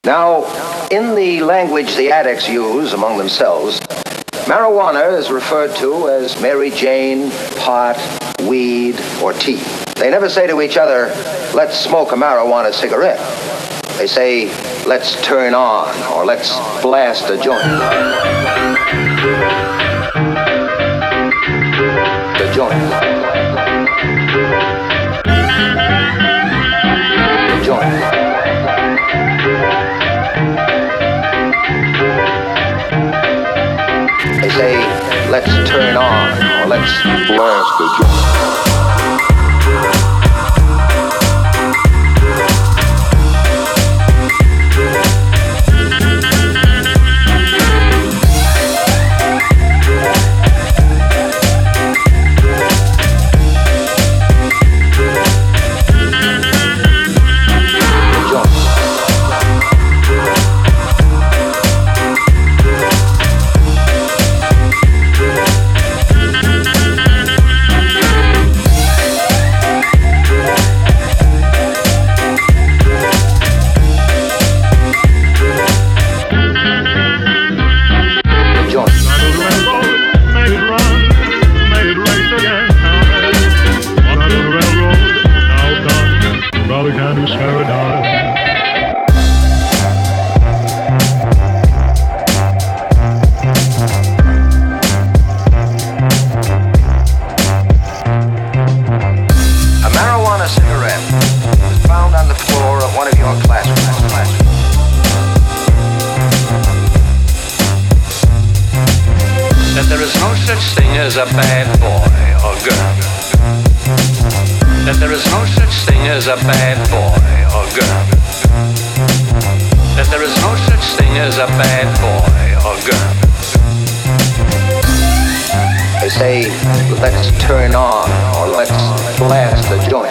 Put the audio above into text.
Now, in the language the addicts use among themselves, marijuana is referred to as Mary Jane, pot, weed, or tea. They never say to each other, let's smoke a marijuana cigarette. They say, let's turn on, or let's blast a joint. The joint. The joint. They say, let's turn on, or let's blast the joint. As a bad boy or girl. That there is no such thing as a bad boy or girl. That there is no such thing as a bad boy or girl. They say, let's turn on, or let's blast the joint.